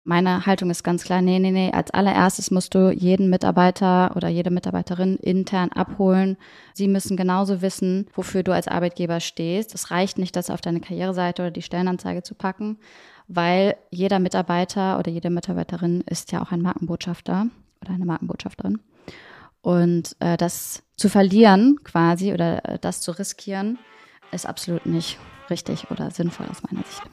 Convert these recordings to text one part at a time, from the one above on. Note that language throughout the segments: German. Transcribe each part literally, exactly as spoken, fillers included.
Meine Haltung ist ganz klar, nee, nee, nee, als allererstes musst du jeden Mitarbeiter oder jede Mitarbeiterin intern abholen. Sie müssen genauso wissen, wofür du als Arbeitgeber stehst. Es reicht nicht, das auf deine Karriereseite oder die Stellenanzeige zu packen, weil jeder Mitarbeiter oder jede Mitarbeiterin ist ja auch ein Markenbotschafter oder eine Markenbotschafterin. Und äh, das zu verlieren quasi oder äh, das zu riskieren, ist absolut nicht richtig oder sinnvoll aus meiner Sicht.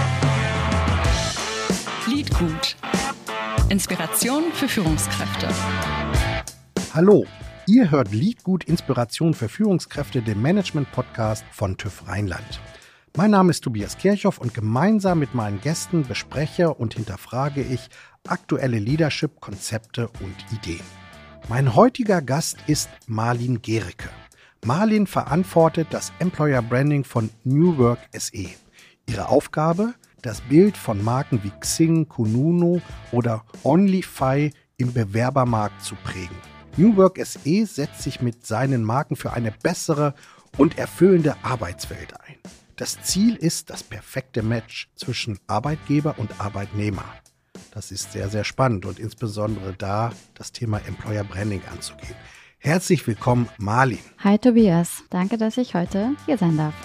Liedgut. Inspiration für Führungskräfte. Hallo, ihr hört Liedgut Inspiration für Führungskräfte, dem Management-Podcast von TÜV Rheinland. Mein Name ist Tobias Kirchhoff und gemeinsam mit meinen Gästen bespreche und hinterfrage ich aktuelle Leadership-Konzepte und Ideen. Mein heutiger Gast ist Marlin Gericke. Marlin verantwortet das Employer Branding von New Work S E. Ihre Aufgabe? Das Bild von Marken wie Xing, Kununu oder OnlyFi im Bewerbermarkt zu prägen. New Work S E setzt sich mit seinen Marken für eine bessere und erfüllende Arbeitswelt ein. Das Ziel ist das perfekte Match zwischen Arbeitgeber und Arbeitnehmer. Das ist sehr, sehr spannend und insbesondere da das Thema Employer Branding anzugehen. Herzlich willkommen, Marlin. Hi Tobias, danke, dass ich heute hier sein darf.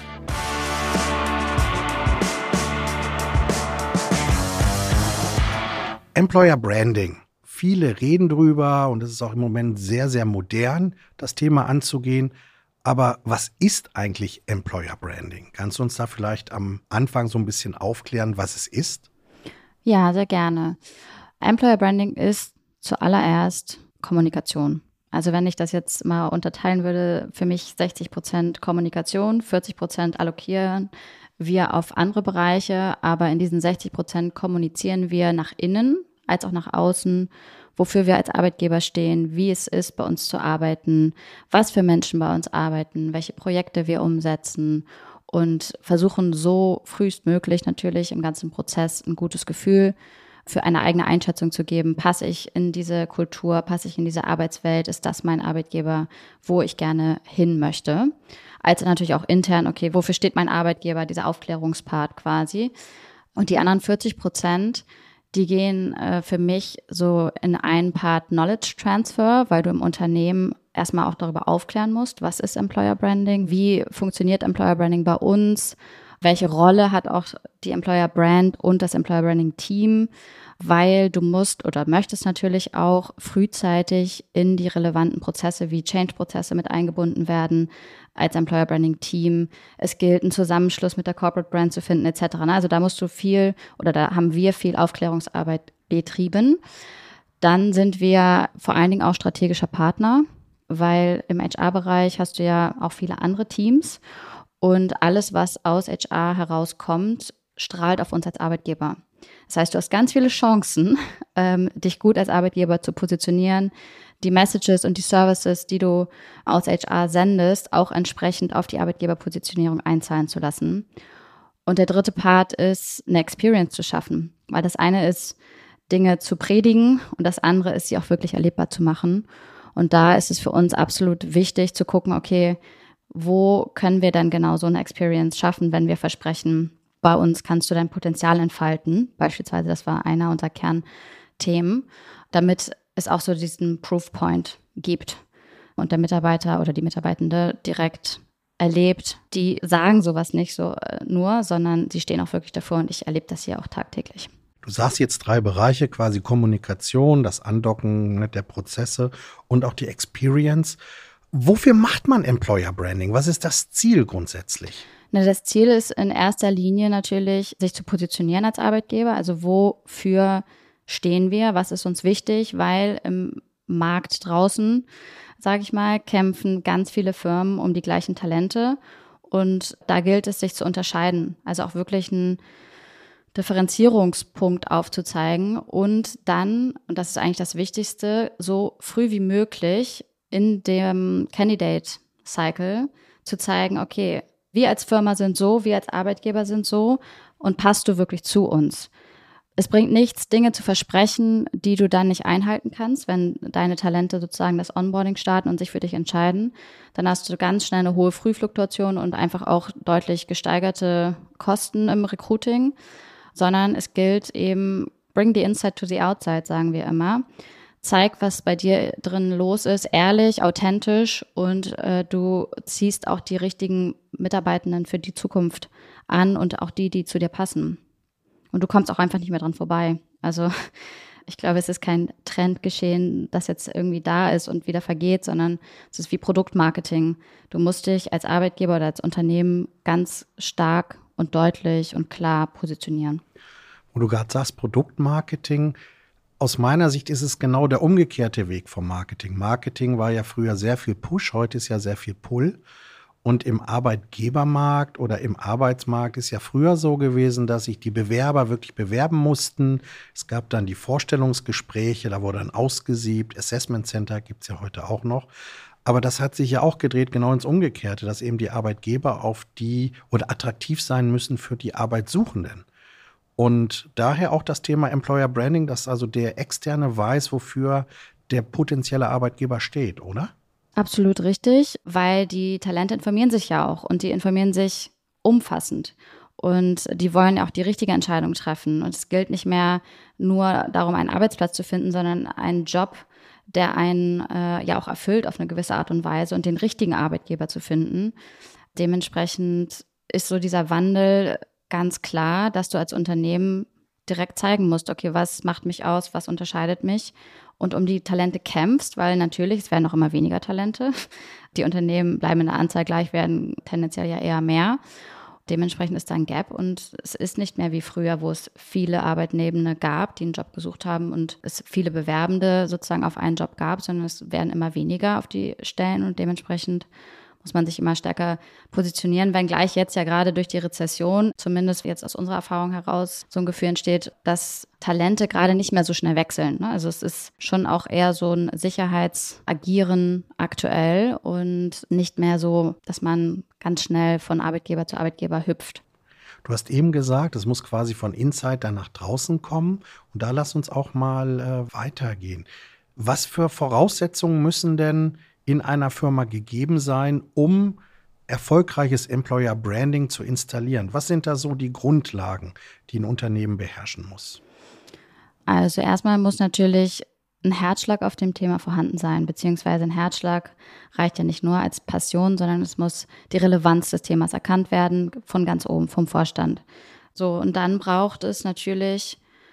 Employer Branding. Viele reden drüber und es ist auch im Moment sehr, sehr modern, das Thema anzugehen. Aber was ist eigentlich Employer Branding? Kannst du uns da vielleicht am Anfang so ein bisschen aufklären, was es ist? Ja, sehr gerne. Employer Branding ist zuallererst Kommunikation. Also wenn ich das jetzt mal unterteilen würde, für mich sechzig Prozent Kommunikation, vierzig Prozent allokieren wir auf andere Bereiche, aber in diesen sechzig Prozent kommunizieren wir nach innen als auch nach außen, wofür wir als Arbeitgeber stehen, wie es ist, bei uns zu arbeiten, was für Menschen bei uns arbeiten, welche Projekte wir umsetzen und versuchen so frühestmöglich natürlich im ganzen Prozess ein gutes Gefühl für eine eigene Einschätzung zu geben. Passe ich in diese Kultur, passe ich in diese Arbeitswelt, ist das mein Arbeitgeber, wo ich gerne hin möchte? Als natürlich auch intern, okay, wofür steht mein Arbeitgeber, dieser Aufklärungspart quasi. Und die anderen vierzig Prozent, die gehen äh, für mich so in einen Part Knowledge Transfer, weil du im Unternehmen erstmal auch darüber aufklären musst, was ist Employer Branding, wie funktioniert Employer Branding bei uns, welche Rolle hat auch die Employer Brand und das Employer Branding Team, weil du musst oder möchtest natürlich auch frühzeitig in die relevanten Prozesse wie Change-Prozesse mit eingebunden werden als Employer Branding Team. Es gilt, einen Zusammenschluss mit der Corporate Brand zu finden et cetera. Also da musst du viel oder da haben wir viel Aufklärungsarbeit betrieben. Dann sind wir vor allen Dingen auch strategischer Partner, weil im H R-Bereich hast du ja auch viele andere Teams und alles, was aus H R herauskommt, strahlt auf uns als Arbeitgeber. Das heißt, du hast ganz viele Chancen, ähm, dich gut als Arbeitgeber zu positionieren, die Messages und die Services, die du aus H R sendest, auch entsprechend auf die Arbeitgeberpositionierung einzahlen zu lassen. Und der dritte Part ist, eine Experience zu schaffen, weil das eine ist, Dinge zu predigen und das andere ist, sie auch wirklich erlebbar zu machen. Und da ist es für uns absolut wichtig zu gucken, okay, wo können wir dann genau so eine Experience schaffen, wenn wir versprechen, bei uns kannst du dein Potenzial entfalten. Beispielsweise, das war einer unserer Kernthemen, damit es auch so diesen Proof Point gibt und der Mitarbeiter oder die Mitarbeitende direkt erlebt. Die sagen sowas nicht so nur, sondern sie stehen auch wirklich davor und ich erlebe das hier auch tagtäglich. Du sagst jetzt drei Bereiche, quasi Kommunikation, das Andocken, ne, der Prozesse und auch die Experience. Wofür macht man Employer Branding? Was ist das Ziel grundsätzlich? Das Ziel ist in erster Linie natürlich, sich zu positionieren als Arbeitgeber. Also wofür stehen wir? Was ist uns wichtig? Weil im Markt draußen, sage ich mal, kämpfen ganz viele Firmen um die gleichen Talente. Und da gilt es, sich zu unterscheiden. Also auch wirklich einen Differenzierungspunkt aufzuzeigen und dann, und das ist eigentlich das Wichtigste, so früh wie möglich in dem Candidate Cycle zu zeigen, okay, wir als Firma sind so, wir als Arbeitgeber sind so und passt du wirklich zu uns? Es bringt nichts, Dinge zu versprechen, die du dann nicht einhalten kannst, wenn deine Talente sozusagen das Onboarding starten und sich für dich entscheiden. Dann hast du ganz schnell eine hohe Frühfluktuation und einfach auch deutlich gesteigerte Kosten im Recruiting, sondern es gilt eben, bring the inside to the outside, sagen wir immer. Zeig, was bei dir drin los ist, ehrlich, authentisch und äh, du ziehst auch die richtigen Mitarbeitenden für die Zukunft an und auch die, die zu dir passen. Und du kommst auch einfach nicht mehr dran vorbei. Also ich glaube, es ist kein Trendgeschehen, das jetzt irgendwie da ist und wieder vergeht, sondern es ist wie Produktmarketing. Du musst dich als Arbeitgeber oder als Unternehmen ganz stark und deutlich und klar positionieren. Wo du gerade sagst, Produktmarketing, aus meiner Sicht ist es genau der umgekehrte Weg vom Marketing. Marketing war ja früher sehr viel Push, heute ist ja sehr viel Pull. Und im Arbeitgebermarkt oder im Arbeitsmarkt ist ja früher so gewesen, dass sich die Bewerber wirklich bewerben mussten. Es gab dann die Vorstellungsgespräche, da wurde dann ausgesiebt. Assessment Center gibt es ja heute auch noch. Aber das hat sich ja auch gedreht, genau ins Umgekehrte, dass eben die Arbeitgeber auf die oder attraktiv sein müssen für die Arbeitssuchenden. Und daher auch das Thema Employer Branding, dass also der Externe weiß, wofür der potenzielle Arbeitgeber steht, oder? Absolut richtig, weil die Talente informieren sich ja auch und die informieren sich umfassend. Und die wollen ja auch die richtige Entscheidung treffen. Und es gilt nicht mehr nur darum, einen Arbeitsplatz zu finden, sondern einen Job, der einen äh, ja auch erfüllt auf eine gewisse Art und Weise und den richtigen Arbeitgeber zu finden. Dementsprechend ist so dieser Wandel ganz klar, dass du als Unternehmen direkt zeigen musst, okay, was macht mich aus, was unterscheidet mich und um die Talente kämpfst, weil natürlich, es werden noch immer weniger Talente. Die Unternehmen bleiben in der Anzahl gleich, werden tendenziell ja eher mehr. Dementsprechend ist da ein Gap und es ist nicht mehr wie früher, wo es viele Arbeitnehmende gab, die einen Job gesucht haben und es viele Bewerbende sozusagen auf einen Job gab, sondern es werden immer weniger auf die Stellen und dementsprechend muss man sich immer stärker positionieren, wenngleich jetzt ja gerade durch die Rezession, zumindest jetzt aus unserer Erfahrung heraus, so ein Gefühl entsteht, dass Talente gerade nicht mehr so schnell wechseln. Also es ist schon auch eher so ein Sicherheitsagieren aktuell und nicht mehr so, dass man ganz schnell von Arbeitgeber zu Arbeitgeber hüpft. Du hast eben gesagt, es muss quasi von Inside dann nach draußen kommen. Und da lass uns auch mal äh, weitergehen. Was für Voraussetzungen müssen denn in einer Firma gegeben sein, um erfolgreiches Employer Branding zu installieren? Was sind da so die Grundlagen, die ein Unternehmen beherrschen muss? Also erstmal muss natürlich ein Herzschlag auf dem Thema vorhanden sein, beziehungsweise ein Herzschlag reicht ja nicht nur als Passion, sondern es muss die Relevanz des Themas erkannt werden von ganz oben, vom Vorstand. So, und dann braucht es natürlich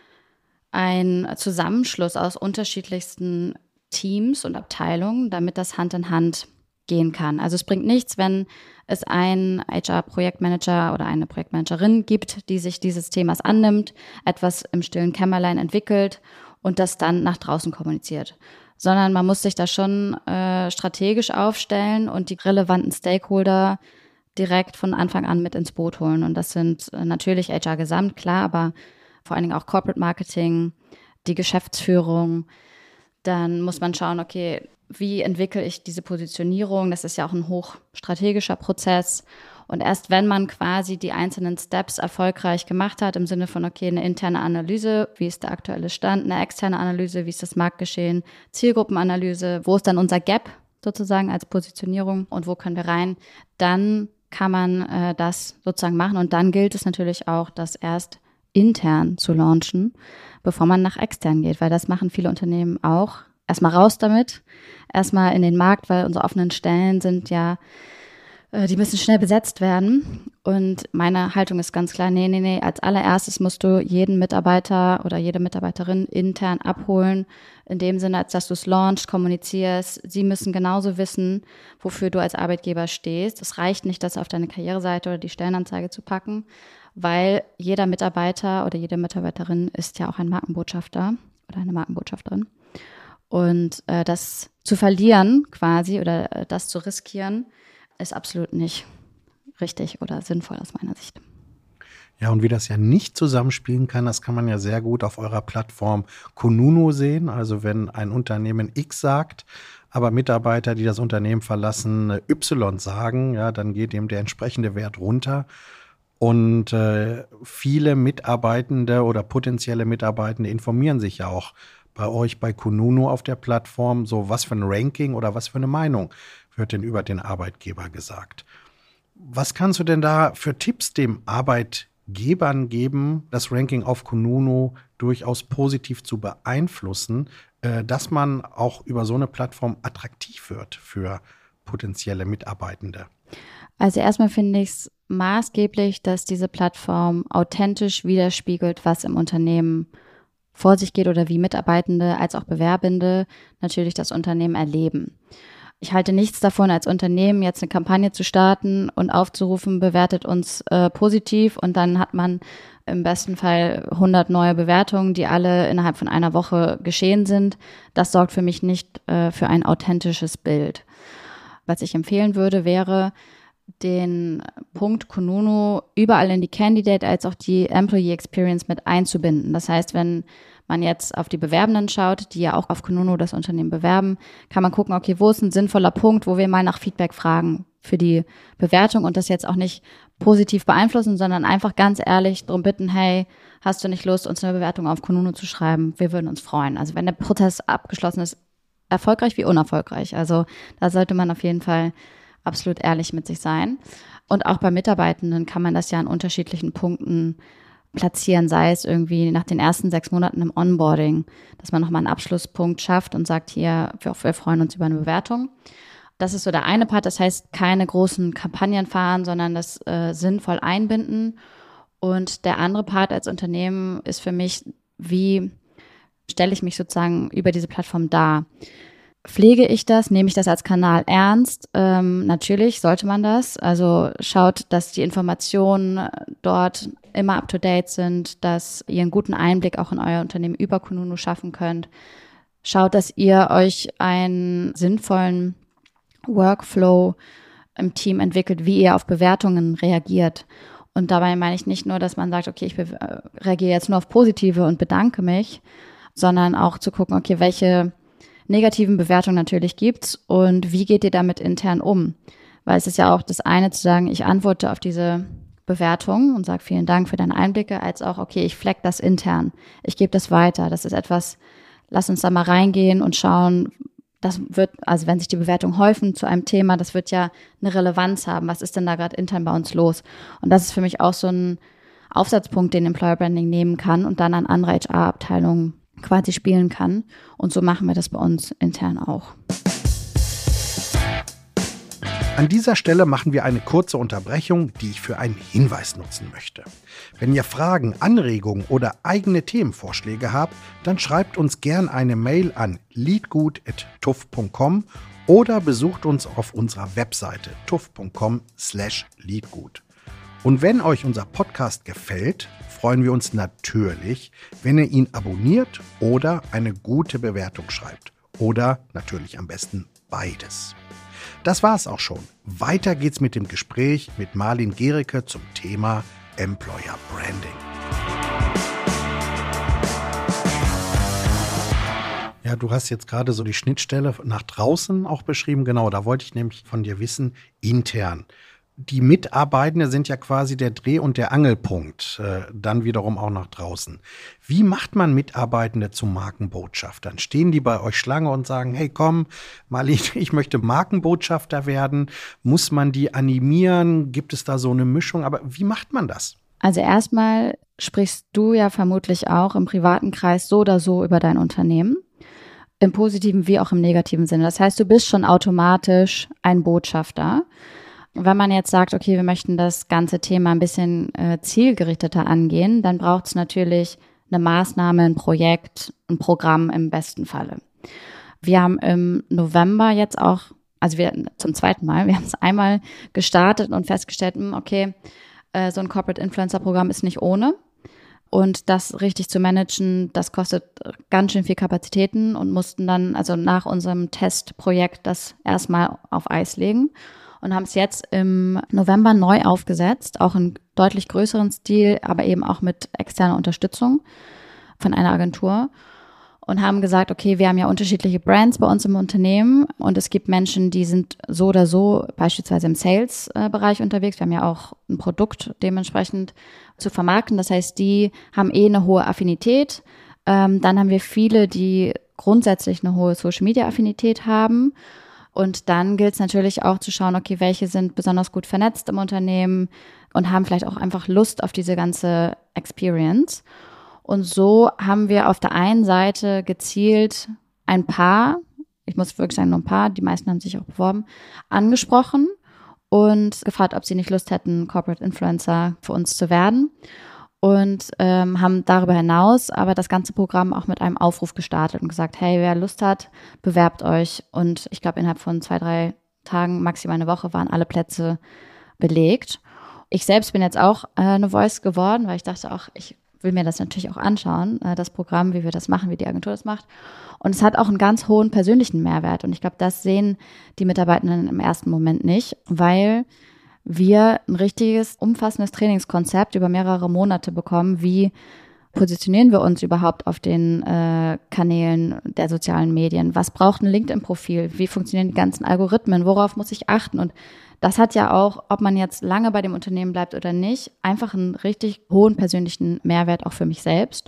einen Zusammenschluss aus unterschiedlichsten Teams und Abteilungen, damit das Hand in Hand gehen kann. Also es bringt nichts, wenn es einen H R-Projektmanager oder eine Projektmanagerin gibt, die sich dieses Themas annimmt, etwas im stillen Kämmerlein entwickelt und das dann nach draußen kommuniziert. Sondern man muss sich da schon äh, strategisch aufstellen und die relevanten Stakeholder direkt von Anfang an mit ins Boot holen. Und das sind äh, natürlich H R gesamt, klar, aber vor allen Dingen auch Corporate Marketing, die Geschäftsführung. Dann muss man schauen, okay, wie entwickle ich diese Positionierung? Das ist ja auch ein hochstrategischer Prozess. Und erst wenn man quasi die einzelnen Steps erfolgreich gemacht hat, im Sinne von, okay, eine interne Analyse, wie ist der aktuelle Stand, eine externe Analyse, wie ist das Marktgeschehen, Zielgruppenanalyse, wo ist dann unser Gap sozusagen als Positionierung und wo können wir rein, dann kann man äh, das sozusagen machen. Und dann gilt es natürlich auch, das erst intern zu launchen, bevor man nach extern geht, weil das machen viele Unternehmen auch. Erstmal raus damit, erstmal in den Markt, weil unsere offenen Stellen sind ja, äh, die müssen schnell besetzt werden. Und meine Haltung ist ganz klar, nee, nee, nee, als allererstes musst du jeden Mitarbeiter oder jede Mitarbeiterin intern abholen, in dem Sinne, als dass du es launchst, kommunizierst. Sie müssen genauso wissen, wofür du als Arbeitgeber stehst. Es reicht nicht, das auf deine Karriereseite oder die Stellenanzeige zu packen, weil jeder Mitarbeiter oder jede Mitarbeiterin ist ja auch ein Markenbotschafter oder eine Markenbotschafterin. Und äh, das zu verlieren quasi oder äh, das zu riskieren, ist absolut nicht richtig oder sinnvoll aus meiner Sicht. Ja, und wie das ja nicht zusammenspielen kann, das kann man ja sehr gut auf eurer Plattform Kununu sehen. Also wenn ein Unternehmen X sagt, aber Mitarbeiter, die das Unternehmen verlassen, Y sagen, ja, dann geht eben der entsprechende Wert runter. Und äh, viele Mitarbeitende oder potenzielle Mitarbeitende informieren sich ja auch bei euch bei Kununu auf der Plattform, so was für ein Ranking oder was für eine Meinung wird denn über den Arbeitgeber gesagt. Was kannst du denn da für Tipps dem Arbeitgeber Gebern geben, das Ranking auf Kununu durchaus positiv zu beeinflussen, äh, dass man auch über so eine Plattform attraktiv wird für potenzielle Mitarbeitende? Also erstmal finde ich es maßgeblich, dass diese Plattform authentisch widerspiegelt, was im Unternehmen vor sich geht oder wie Mitarbeitende als auch Bewerbende natürlich das Unternehmen erleben. Ich halte nichts davon, als Unternehmen jetzt eine Kampagne zu starten und aufzurufen, bewertet uns äh, positiv, und dann hat man im besten Fall hundert neue Bewertungen, die alle innerhalb von einer Woche geschehen sind. Das sorgt für mich nicht äh, für ein authentisches Bild. Was ich empfehlen würde, wäre, den Punkt Kununu überall in die Candidate als auch die Employee Experience mit einzubinden. Das heißt, wenn man jetzt auf die Bewerbenden schaut, die ja auch auf Kununu das Unternehmen bewerben, kann man gucken, okay, wo ist ein sinnvoller Punkt, wo wir mal nach Feedback fragen für die Bewertung und das jetzt auch nicht positiv beeinflussen, sondern einfach ganz ehrlich darum bitten, hey, hast du nicht Lust, uns eine Bewertung auf Kununu zu schreiben? Wir würden uns freuen. Also wenn der Prozess abgeschlossen ist, erfolgreich wie unerfolgreich. Also da sollte man auf jeden Fall absolut ehrlich mit sich sein. Und auch bei Mitarbeitenden kann man das ja an unterschiedlichen Punkten platzieren, sei es irgendwie nach den ersten sechs Monaten im Onboarding, dass man nochmal einen Abschlusspunkt schafft und sagt, hier, wir, wir freuen uns über eine Bewertung. Das ist so der eine Part, das heißt, keine großen Kampagnen fahren, sondern das äh, sinnvoll einbinden. Und der andere Part als Unternehmen ist für mich, wie stelle ich mich sozusagen über diese Plattform dar? Pflege ich das? Nehme ich das als Kanal ernst? Ähm, natürlich sollte man das. Also schaut, dass die Informationen dort immer up-to-date sind, dass ihr einen guten Einblick auch in euer Unternehmen über Kununu schaffen könnt. Schaut, dass ihr euch einen sinnvollen Workflow im Team entwickelt, wie ihr auf Bewertungen reagiert. Und dabei meine ich nicht nur, dass man sagt, okay, ich be- reagiere jetzt nur auf Positive und bedanke mich, sondern auch zu gucken, okay, welche negativen Bewertungen natürlich gibt's und wie geht ihr damit intern um? Weil es ist ja auch das eine zu sagen, ich antworte auf diese Bewertung und sage vielen Dank für deine Einblicke, als auch, okay, ich fleck das intern, ich gebe das weiter. Das ist etwas, lass uns da mal reingehen und schauen, das wird, also wenn sich die Bewertungen häufen zu einem Thema, das wird ja eine Relevanz haben. Was ist denn da gerade intern bei uns los? Und das ist für mich auch so ein Aufsatzpunkt, den Employer Branding nehmen kann und dann an andere H R-Abteilungen quasi spielen kann. Und so machen wir das bei uns intern auch. An dieser Stelle machen wir eine kurze Unterbrechung, die ich für einen Hinweis nutzen möchte. Wenn ihr Fragen, Anregungen oder eigene Themenvorschläge habt, dann schreibt uns gern eine Mail an leadgut at tuff punkt com oder besucht uns auf unserer Webseite tuff punkt com slash leadgut. Und wenn euch unser Podcast gefällt, freuen wir uns natürlich, wenn ihr ihn abonniert oder eine gute Bewertung schreibt. Oder natürlich am besten beides. Das war's auch schon. Weiter geht's mit dem Gespräch mit Marlin Gericke zum Thema Employer Branding. Ja, du hast jetzt gerade so die Schnittstelle nach draußen auch beschrieben. Genau, da wollte ich nämlich von dir wissen, intern. Die Mitarbeitenden sind ja quasi der Dreh- und der Angelpunkt, äh, dann wiederum auch nach draußen. Wie macht man Mitarbeitende zu Markenbotschaftern? Stehen die bei euch Schlange und sagen, hey komm, Marlin, ich möchte Markenbotschafter werden? Muss man die animieren? Gibt es da so eine Mischung? Aber wie macht man das? Also erstmal sprichst du ja vermutlich auch im privaten Kreis so oder so über dein Unternehmen. Im positiven wie auch im negativen Sinne. Das heißt, du bist schon automatisch ein Botschafter. Wenn man jetzt sagt, okay, wir möchten das ganze Thema ein bisschen äh, zielgerichteter angehen, dann braucht es natürlich eine Maßnahme, ein Projekt, ein Programm im besten Falle. Wir haben im November jetzt auch, also wir zum zweiten Mal, wir haben es einmal gestartet und festgestellt, okay, äh, so ein Corporate Influencer Programm ist nicht ohne. Und das richtig zu managen, das kostet ganz schön viel Kapazitäten und mussten dann also nach unserem Testprojekt das erstmal auf Eis legen. Und haben es jetzt im November neu aufgesetzt, auch in deutlich größeren Stil, aber eben auch mit externer Unterstützung von einer Agentur. Und haben gesagt, okay, wir haben ja unterschiedliche Brands bei uns im Unternehmen und es gibt Menschen, die sind so oder so beispielsweise im Sales-Bereich unterwegs. Wir haben ja auch ein Produkt dementsprechend zu vermarkten. Das heißt, die haben eh eine hohe Affinität. Ähm, dann haben wir viele, die grundsätzlich eine hohe Social-Media-Affinität haben. Und dann gilt es natürlich auch zu schauen, okay, welche sind besonders gut vernetzt im Unternehmen und haben vielleicht auch einfach Lust auf diese ganze Experience. Und so haben wir auf der einen Seite gezielt ein paar, ich muss wirklich sagen nur ein paar, die meisten haben sich auch beworben, angesprochen und gefragt, ob sie nicht Lust hätten, Corporate Influencer für uns zu werden. Und ähm, haben darüber hinaus aber das ganze Programm auch mit einem Aufruf gestartet und gesagt, hey, wer Lust hat, bewerbt euch. Und ich glaube, innerhalb von zwei, drei Tagen, maximal eine Woche, waren alle Plätze belegt. Ich selbst bin jetzt auch äh, eine Voice geworden, weil ich dachte auch, ich will mir das natürlich auch anschauen, äh, das Programm, wie wir das machen, wie die Agentur das macht. Und es hat auch einen ganz hohen persönlichen Mehrwert. Und ich glaube, das sehen die Mitarbeitenden im ersten Moment nicht, weil wir ein richtiges, umfassendes Trainingskonzept über mehrere Monate bekommen. Wie positionieren wir uns überhaupt auf den äh, Kanälen der sozialen Medien? Was braucht ein LinkedIn-Profil? Wie funktionieren die ganzen Algorithmen? Worauf muss ich achten? Und das hat ja auch, ob man jetzt lange bei dem Unternehmen bleibt oder nicht, einfach einen richtig hohen persönlichen Mehrwert auch für mich selbst.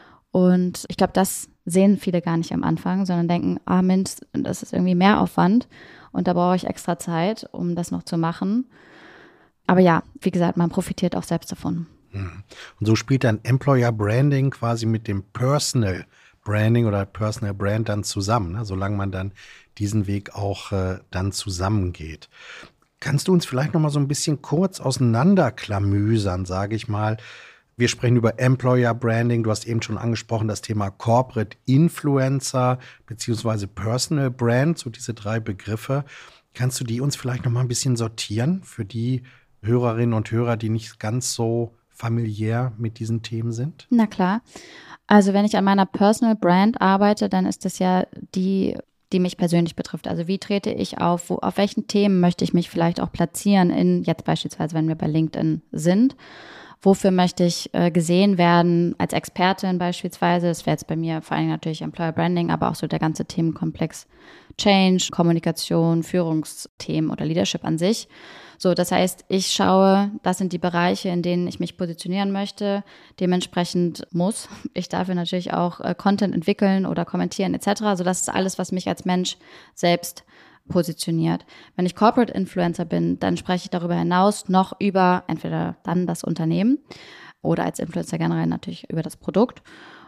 Und ich glaube, das sehen viele gar nicht am Anfang, sondern denken, ah Mensch, das ist irgendwie Mehraufwand und da brauche ich extra Zeit, um das noch zu machen. Aber ja, wie gesagt, man profitiert auch selbst davon. Und so spielt dann Employer Branding quasi mit dem Personal Branding oder Personal Brand dann zusammen, ne? Solange man dann diesen Weg auch äh, dann zusammengeht. Kannst du uns vielleicht noch mal so ein bisschen kurz auseinanderklamüsern, sage ich mal. Wir sprechen über Employer Branding. Du hast eben schon angesprochen, das Thema Corporate Influencer beziehungsweise Personal Brand, so diese drei Begriffe. Kannst du die uns vielleicht noch mal ein bisschen sortieren für die Hörerinnen und Hörer, die nicht ganz so familiär mit diesen Themen sind? Na klar. Also wenn ich an meiner Personal Brand arbeite, dann ist das ja die, die mich persönlich betrifft. Also wie trete ich auf, wo, auf welchen Themen möchte ich mich vielleicht auch platzieren, in jetzt beispielsweise, wenn wir bei LinkedIn sind. Wofür möchte ich äh, gesehen werden als Expertin beispielsweise? Das wäre jetzt bei mir vor allem natürlich Employer Branding, aber auch so der ganze Themenkomplex Change, Kommunikation, Führungsthemen oder Leadership an sich. So, das heißt, ich schaue, das sind die Bereiche, in denen ich mich positionieren möchte. Dementsprechend muss ich dafür natürlich auch äh, Content entwickeln oder kommentieren et cetera. Also das ist alles, was mich als Mensch selbst positioniert. Wenn ich Corporate Influencer bin, dann spreche ich darüber hinaus noch über entweder dann das Unternehmen oder als Influencer generell natürlich über das Produkt.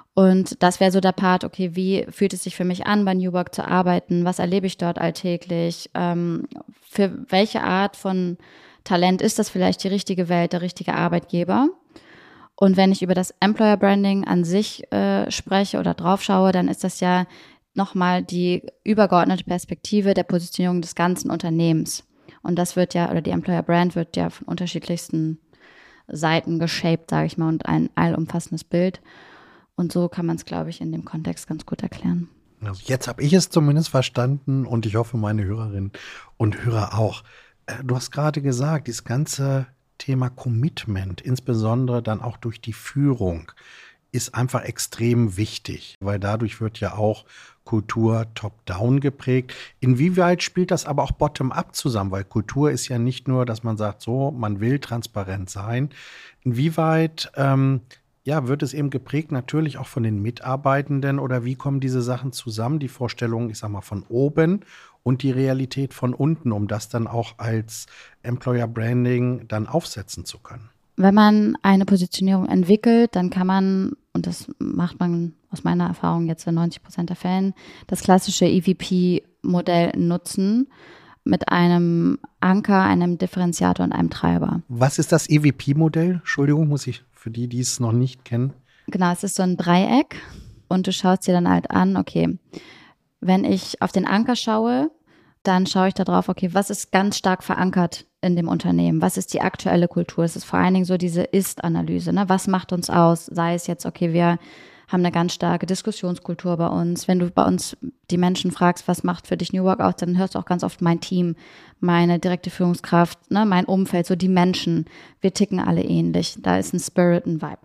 Und das wäre so der Part, okay, wie fühlt es sich für mich an, bei New Work zu arbeiten? Was erlebe ich dort alltäglich? Ähm, für welche Art von Talent ist das vielleicht die richtige Welt, der richtige Arbeitgeber? Und wenn ich über das Employer Branding an sich äh, spreche oder drauf schaue, dann ist das ja nochmal die übergeordnete Perspektive der Positionierung des ganzen Unternehmens. Und das wird ja, oder die Employer Brand wird ja von unterschiedlichsten Seiten geshaped, sage ich mal, und ein allumfassendes Bild. Und so kann man es, glaube ich, in dem Kontext ganz gut erklären. Also jetzt habe ich es zumindest verstanden und ich hoffe, meine Hörerinnen und Hörer auch. Du hast gerade gesagt, dieses ganze Thema Commitment, insbesondere dann auch durch die Führung, ist einfach extrem wichtig, weil dadurch wird ja auch Kultur top-down geprägt. Inwieweit spielt das aber auch bottom-up zusammen? Weil Kultur ist ja nicht nur, dass man sagt, so, man will transparent sein. Inwieweit ähm, ja, wird es eben geprägt natürlich auch von den Mitarbeitenden oder wie kommen diese Sachen zusammen? Die Vorstellung, ich sag mal, von oben und die Realität von unten, um das dann auch als Employer Branding dann aufsetzen zu können. Wenn man eine Positionierung entwickelt, dann kann man, und das macht man aus meiner Erfahrung jetzt in neunzig Prozent der Fällen, das klassische E V P-Modell nutzen mit einem Anker, einem Differenziator und einem Treiber. Was ist das E V P-Modell? Entschuldigung, muss ich für die, die es noch nicht kennen. Genau, es ist so ein Dreieck und du schaust dir dann halt an, okay, wenn ich auf den Anker schaue, dann schaue ich da drauf, okay, was ist ganz stark verankert in dem Unternehmen? Was ist die aktuelle Kultur? Es ist vor allen Dingen so diese Ist-Analyse, ne? Was macht uns aus? Sei es jetzt, okay, wir haben eine ganz starke Diskussionskultur bei uns. Wenn du bei uns die Menschen fragst, was macht für dich New Work aus, dann hörst du auch ganz oft mein Team, meine direkte Führungskraft, ne, mein Umfeld, so die Menschen. Wir ticken alle ähnlich. Da ist ein Spirit, ein Vibe.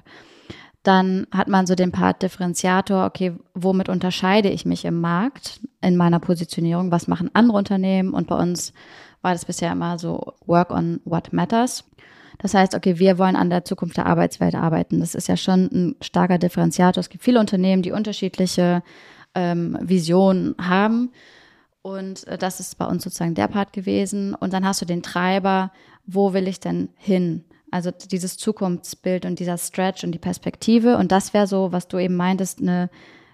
Dann hat man so den Part Differenziator, okay, womit unterscheide ich mich im Markt in meiner Positionierung? Was machen andere Unternehmen? Und bei uns war das bisher immer so Work on what matters. Das heißt, okay, wir wollen an der Zukunft der Arbeitswelt arbeiten. Das ist ja schon ein starker Differenziator. Es gibt viele Unternehmen, die unterschiedliche ähm, Visionen haben. Und äh, das ist bei uns sozusagen der Part gewesen. Und dann hast du den Treiber, wo will ich denn hin? Also dieses Zukunftsbild und dieser Stretch und die Perspektive. Und das wäre so, was du eben meintest, eine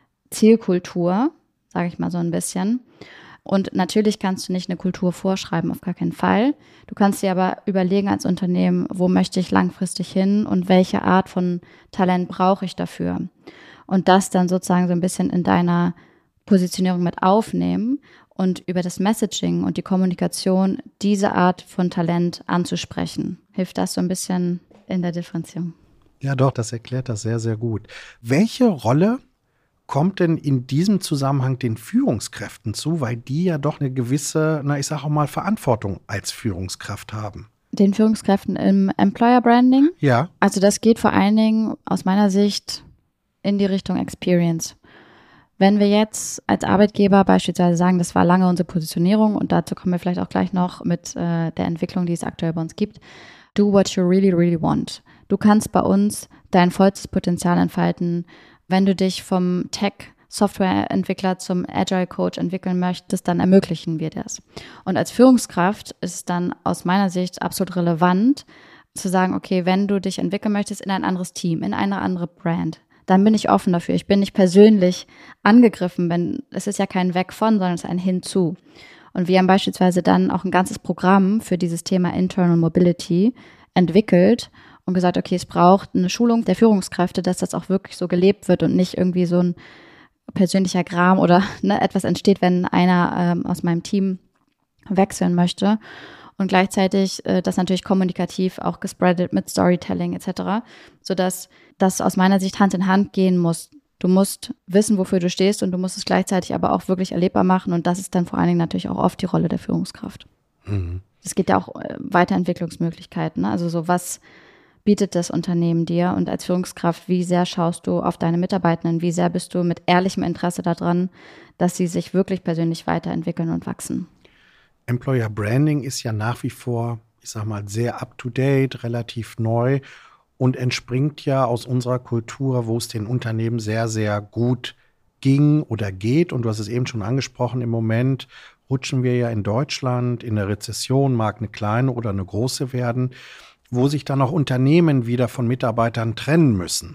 Zielkultur, sage ich mal so ein bisschen. Und natürlich kannst du nicht eine Kultur vorschreiben, auf gar keinen Fall. Du kannst dir aber überlegen als Unternehmen, wo möchte ich langfristig hin und welche Art von Talent brauche ich dafür. Und das dann sozusagen so ein bisschen in deiner Positionierung mit aufnehmen und über das Messaging und die Kommunikation diese Art von Talent anzusprechen. Hilft das so ein bisschen in der Differenzierung? Ja, doch, das erklärt das sehr, sehr gut. Welche Rolle kommt denn in diesem Zusammenhang den Führungskräften zu, weil die ja doch eine gewisse, na ich sage auch mal, Verantwortung als Führungskraft haben? Den Führungskräften im Employer Branding? Ja. Also das geht vor allen Dingen aus meiner Sicht in die Richtung Experience. Wenn wir jetzt als Arbeitgeber beispielsweise sagen, das war lange unsere Positionierung und dazu kommen wir vielleicht auch gleich noch mit äh, der Entwicklung, die es aktuell bei uns gibt, do what you really, really want. Du kannst bei uns dein vollstes Potenzial entfalten. Wenn du dich vom Tech-Software-Entwickler zum Agile-Coach entwickeln möchtest, dann ermöglichen wir das. Und als Führungskraft ist es dann aus meiner Sicht absolut relevant, zu sagen, okay, wenn du dich entwickeln möchtest in ein anderes Team, in eine andere Brand, dann bin ich offen dafür. Ich bin nicht persönlich angegriffen, wenn es ist ja kein Weg von, sondern es ist ein Hinzu. Und wir haben beispielsweise dann auch ein ganzes Programm für dieses Thema Internal Mobility entwickelt und gesagt, okay, es braucht eine Schulung der Führungskräfte, dass das auch wirklich so gelebt wird und nicht irgendwie so ein persönlicher Gram oder ne, etwas entsteht, wenn einer ähm, aus meinem Team wechseln möchte. Und gleichzeitig äh, das natürlich kommunikativ auch gespreadet mit Storytelling et cetera, sodass das aus meiner Sicht Hand in Hand gehen muss. Du musst wissen, wofür du stehst und du musst es gleichzeitig aber auch wirklich erlebbar machen und das ist dann vor allen Dingen natürlich auch oft die Rolle der Führungskraft. Mhm. Es geht ja auch äh, Weiterentwicklungsmöglichkeiten, ne? Also so was bietet das Unternehmen dir und als Führungskraft, wie sehr schaust du auf deine Mitarbeitenden, wie sehr bist du mit ehrlichem Interesse daran, dass sie sich wirklich persönlich weiterentwickeln und wachsen. Employer Branding ist ja nach wie vor, ich sag mal, sehr up-to-date, relativ neu und entspringt ja aus unserer Kultur, wo es den Unternehmen sehr, sehr gut ging oder geht. Und du hast es eben schon angesprochen, im Moment rutschen wir ja in Deutschland in der Rezession, mag eine kleine oder eine große werden, wo sich dann auch Unternehmen wieder von Mitarbeitern trennen müssen.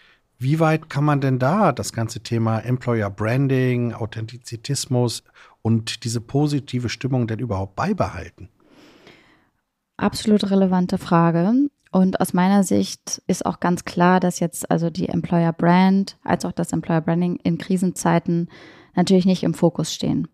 Wie weit kann man denn da das ganze Thema Employer Branding, Authentizismus und diese positive Stimmung denn überhaupt beibehalten? Absolut relevante Frage. Und aus meiner Sicht ist auch ganz klar, dass jetzt also die Employer Brand als auch das Employer Branding in Krisenzeiten natürlich nicht im Fokus stehen.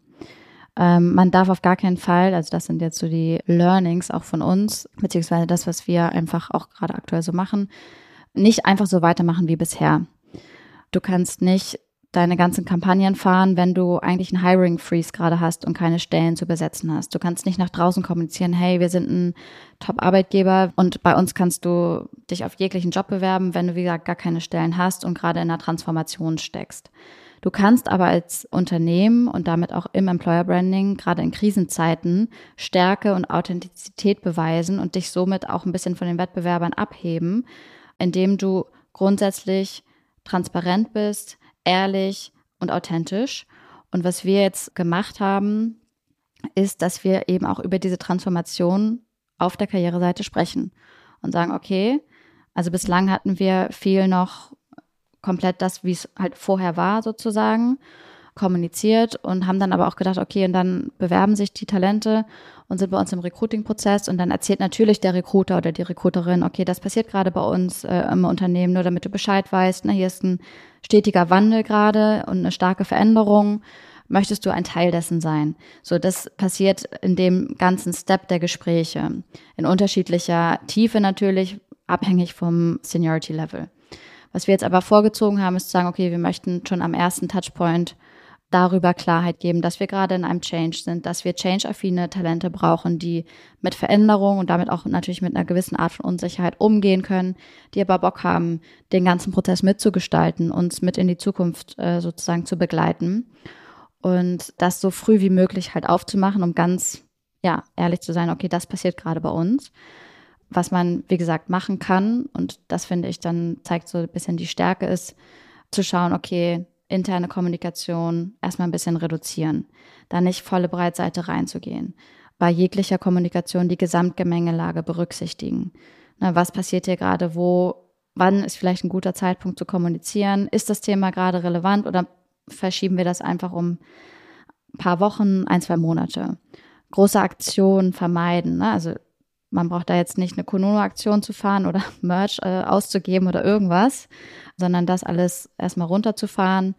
Ähm, man darf auf gar keinen Fall, also das sind jetzt so die Learnings auch von uns, beziehungsweise das, was wir einfach auch gerade aktuell so machen, nicht einfach so weitermachen wie bisher. Du kannst nicht deine ganzen Kampagnen fahren, wenn du eigentlich einen Hiring-Freeze gerade hast und keine Stellen zu besetzen hast. Du kannst nicht nach draußen kommunizieren, hey, wir sind ein Top-Arbeitgeber und bei uns kannst du dich auf jeglichen Job bewerben, wenn du, wie gesagt, gar keine Stellen hast und gerade in einer Transformation steckst. Du kannst aber als Unternehmen und damit auch im Employer Branding, gerade in Krisenzeiten, Stärke und Authentizität beweisen und dich somit auch ein bisschen von den Wettbewerbern abheben, indem du grundsätzlich transparent bist, ehrlich und authentisch. Und was wir jetzt gemacht haben, ist, dass wir eben auch über diese Transformation auf der Karriereseite sprechen und sagen, okay, also bislang hatten wir viel noch komplett das, wie es halt vorher war sozusagen, kommuniziert und haben dann aber auch gedacht, okay, und dann bewerben sich die Talente und sind bei uns im Recruiting-Prozess und dann erzählt natürlich der Recruiter oder die Recruiterin, okay, das passiert gerade bei uns äh, im Unternehmen, nur damit du Bescheid weißt, ne, hier ist ein stetiger Wandel gerade und eine starke Veränderung, möchtest du ein Teil dessen sein? So, das passiert in dem ganzen Step der Gespräche, in unterschiedlicher Tiefe natürlich, abhängig vom Seniority-Level. Was wir jetzt aber vorgezogen haben, ist zu sagen, okay, wir möchten schon am ersten Touchpoint darüber Klarheit geben, dass wir gerade in einem Change sind, dass wir change-affine Talente brauchen, die mit Veränderung und damit auch natürlich mit einer gewissen Art von Unsicherheit umgehen können, die aber Bock haben, den ganzen Prozess mitzugestalten, uns mit in die Zukunft äh, sozusagen zu begleiten und das so früh wie möglich halt aufzumachen, um ganz ja ehrlich zu sein, okay, das passiert gerade bei uns. Was man, wie gesagt, machen kann, und das finde ich dann zeigt so ein bisschen die Stärke ist, zu schauen, okay, interne Kommunikation erstmal ein bisschen reduzieren, da nicht volle Breitseite reinzugehen. Bei jeglicher Kommunikation die Gesamtgemengelage berücksichtigen. Na, was passiert hier gerade, wo, wann ist vielleicht ein guter Zeitpunkt zu kommunizieren? Ist das Thema gerade relevant oder verschieben wir das einfach um ein paar Wochen, ein, zwei Monate? Große Aktionen vermeiden, ne? Also man braucht da jetzt nicht eine Kununu-Aktion zu fahren oder Merch äh, auszugeben oder irgendwas, sondern das alles erstmal runterzufahren.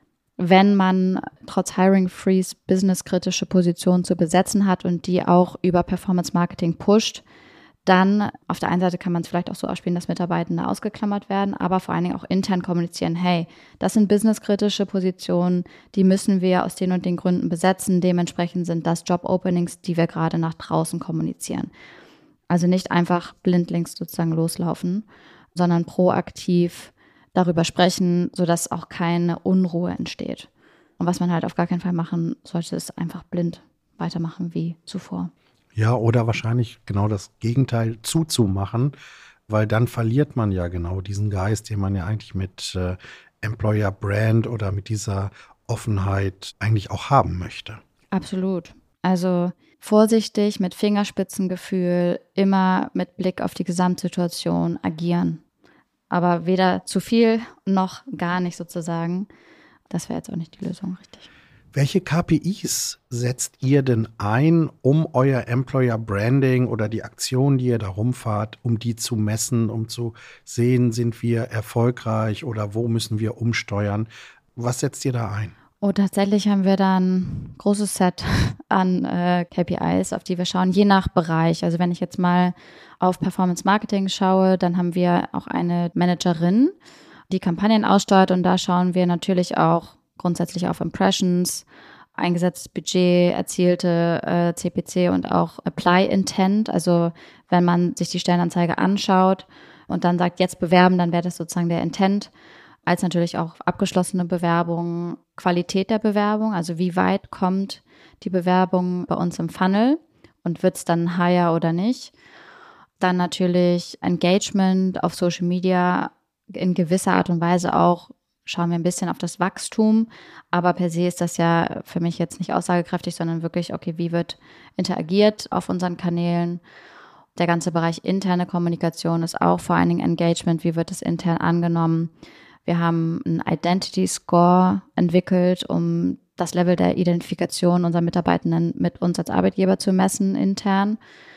Wenn man trotz Hiring Freeze businesskritische Positionen zu besetzen hat und die auch über Performance Marketing pusht, dann auf der einen Seite kann man es vielleicht auch so ausspielen, dass Mitarbeitende ausgeklammert werden, aber vor allen Dingen auch intern kommunizieren, hey, das sind businesskritische Positionen, die müssen wir aus den und den Gründen besetzen, dementsprechend sind das Job-Openings, die wir gerade nach draußen kommunizieren. Also nicht einfach blindlings sozusagen loslaufen, sondern proaktiv darüber sprechen, sodass auch keine Unruhe entsteht. Und was man halt auf gar keinen Fall machen sollte, ist einfach blind weitermachen wie zuvor. Ja, oder wahrscheinlich genau das Gegenteil zuzumachen, weil dann verliert man ja genau diesen Geist, den man ja eigentlich mit äh, Employer Brand oder mit dieser Offenheit eigentlich auch haben möchte. Absolut. Also vorsichtig, mit Fingerspitzengefühl, immer mit Blick auf die Gesamtsituation agieren. Aber weder zu viel noch gar nicht sozusagen. Das wäre jetzt auch nicht die Lösung, richtig. Welche K P Is setzt ihr denn ein, um euer Employer Branding oder die Aktionen, die ihr da rumfahrt, um die zu messen, um zu sehen, sind wir erfolgreich oder wo müssen wir umsteuern? Was setzt ihr da ein? Oh, tatsächlich haben wir da ein großes Set an äh, K P Is, auf die wir schauen, je nach Bereich. Also wenn ich jetzt mal auf Performance Marketing schaue, dann haben wir auch eine Managerin, die Kampagnen aussteuert und da schauen wir natürlich auch grundsätzlich auf Impressions, eingesetztes Budget, erzielte äh, C P C und auch Apply Intent. Also wenn man sich die Stellenanzeige anschaut und dann sagt, jetzt bewerben, dann wäre das sozusagen der Intent. Als natürlich auch abgeschlossene Bewerbungen, Qualität der Bewerbung, also wie weit kommt die Bewerbung bei uns im Funnel und wird es dann higher oder nicht. Dann natürlich Engagement auf Social Media, in gewisser Art und Weise auch schauen wir ein bisschen auf das Wachstum, aber per se ist das ja für mich jetzt nicht aussagekräftig, sondern wirklich, okay, wie wird interagiert auf unseren Kanälen? Der ganze Bereich interne Kommunikation ist auch vor allen Dingen Engagement, wie wird es intern angenommen? Wir haben einen Identity Score entwickelt, um das Level der Identifikation unserer Mitarbeitenden mit uns als Arbeitgeber zu messen intern.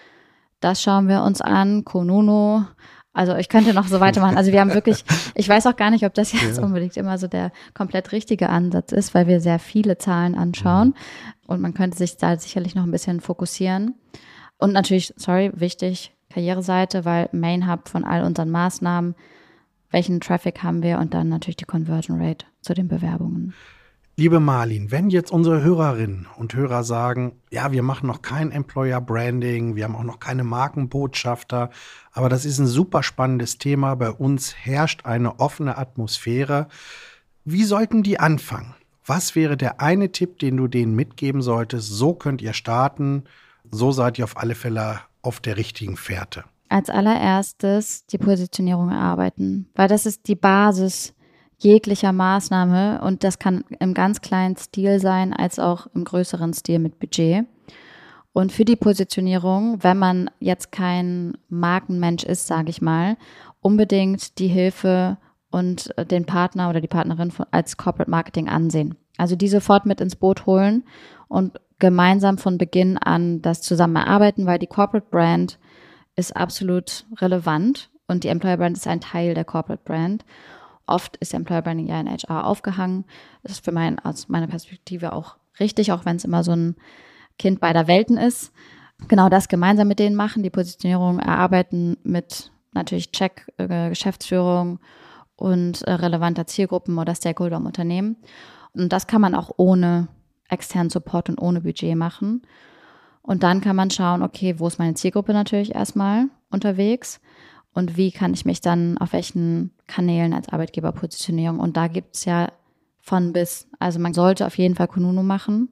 Das schauen wir uns an. Kununu. Also ich könnte noch so weitermachen. Also wir haben wirklich, ich weiß auch gar nicht, ob das jetzt ja. unbedingt immer so der komplett richtige Ansatz ist, weil wir sehr viele Zahlen anschauen und man könnte sich da sicherlich noch ein bisschen fokussieren. Und natürlich, sorry, wichtig, Karriereseite, weil Main Hub von all unseren Maßnahmen, welchen Traffic haben wir und dann natürlich die Conversion Rate zu den Bewerbungen. Liebe Marlin, wenn jetzt unsere Hörerinnen und Hörer sagen, ja, wir machen noch kein Employer Branding, wir haben auch noch keine Markenbotschafter, aber das ist ein super spannendes Thema, bei uns herrscht eine offene Atmosphäre. Wie sollten die anfangen? Was wäre der eine Tipp, den du denen mitgeben solltest? So könnt ihr starten, so seid ihr auf alle Fälle auf der richtigen Fährte. Als allererstes die Positionierung erarbeiten, weil das ist die Basis jeglicher Maßnahme und das kann im ganz kleinen Stil sein, als auch im größeren Stil mit Budget. Und für die Positionierung, wenn man jetzt kein Markenmensch ist, sage ich mal, unbedingt die Hilfe und den Partner oder die Partnerin als Corporate Marketing ansehen. Also die sofort mit ins Boot holen und gemeinsam von Beginn an das zusammen erarbeiten, weil die Corporate Brand ist absolut relevant und die Employer Brand ist ein Teil der Corporate Brand. Oft ist Employer Branding ja in H R aufgehangen. Das ist für mein, aus meiner Perspektive auch richtig, auch wenn es immer so ein Kind beider Welten ist. Genau das gemeinsam mit denen machen, die Positionierung erarbeiten mit natürlich Check, äh, Geschäftsführung und äh, relevanter Zielgruppen oder Stakeholder im Unternehmen. Und das kann man auch ohne externen Support und ohne Budget machen. Und dann kann man schauen, okay, wo ist meine Zielgruppe natürlich erstmal unterwegs und wie kann ich mich dann auf welchen Kanälen als Arbeitgeber positionieren. Und da gibt es ja von bis. Also man sollte auf jeden Fall Kununu machen.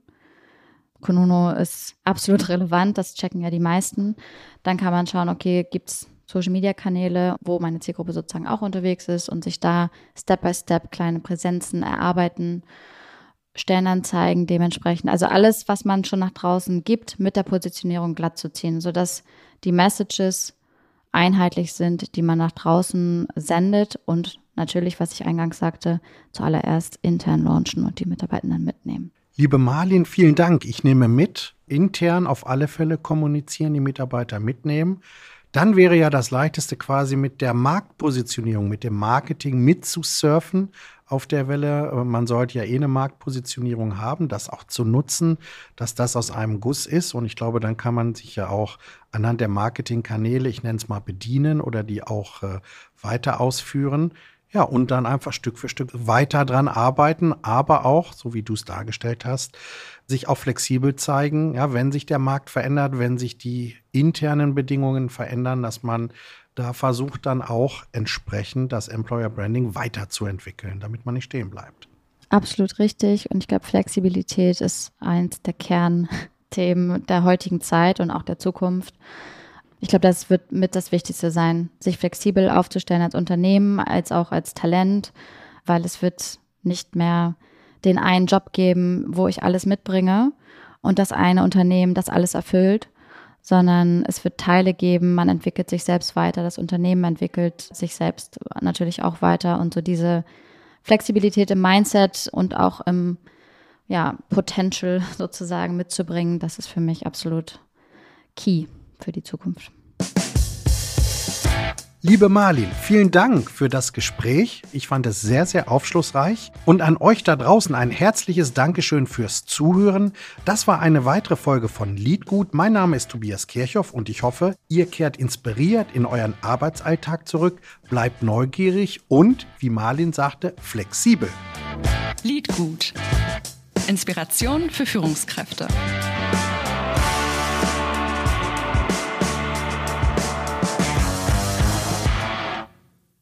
Kununu ist absolut relevant, das checken ja die meisten. Dann kann man schauen, okay, gibt es Social-Media-Kanäle, wo meine Zielgruppe sozusagen auch unterwegs ist und sich da Step-by-Step kleine Präsenzen erarbeiten, Stellenanzeigen dementsprechend. Also alles, was man schon nach draußen gibt, mit der Positionierung glatt zu ziehen, sodass die Messages einheitlich sind, die man nach draußen sendet und natürlich, was ich eingangs sagte, zuallererst intern launchen und die Mitarbeitenden mitnehmen. Liebe Marlin, vielen Dank. Ich nehme mit, intern auf alle Fälle kommunizieren, die Mitarbeiter mitnehmen. Dann wäre ja das Leichteste quasi mit der Marktpositionierung, mit dem Marketing mitzusurfen auf der Welle. Man sollte ja eh eine Marktpositionierung haben, das auch zu nutzen, dass das aus einem Guss ist. Und ich glaube, dann kann man sich ja auch anhand der Marketingkanäle, ich nenne es mal bedienen oder die auch äh, weiter ausführen. Ja, und dann einfach Stück für Stück weiter dran arbeiten, aber auch, so wie du es dargestellt hast, sich auch flexibel zeigen, ja, wenn sich der Markt verändert, wenn sich die internen Bedingungen verändern, dass man da versucht dann auch entsprechend das Employer Branding weiterzuentwickeln, damit man nicht stehen bleibt. Absolut richtig. Und ich glaube, Flexibilität ist eins der Kernthemen der heutigen Zeit und auch der Zukunft. Ich glaube, das wird mit das Wichtigste sein, sich flexibel aufzustellen als Unternehmen, als auch als Talent, weil es wird nicht mehr den einen Job geben, wo ich alles mitbringe und das eine Unternehmen das alles erfüllt, sondern es wird Teile geben, man entwickelt sich selbst weiter, das Unternehmen entwickelt sich selbst natürlich auch weiter und so diese Flexibilität im Mindset und auch im ja, Potential sozusagen mitzubringen, das ist für mich absolut key für die Zukunft. Liebe Marlin, vielen Dank für das Gespräch. Ich fand es sehr, sehr aufschlussreich. Und an euch da draußen ein herzliches Dankeschön fürs Zuhören. Das war eine weitere Folge von Liedgut. Mein Name ist Tobias Kirchhoff und ich hoffe, ihr kehrt inspiriert in euren Arbeitsalltag zurück, bleibt neugierig und, wie Marlin sagte, flexibel. Liedgut. Inspiration für Führungskräfte.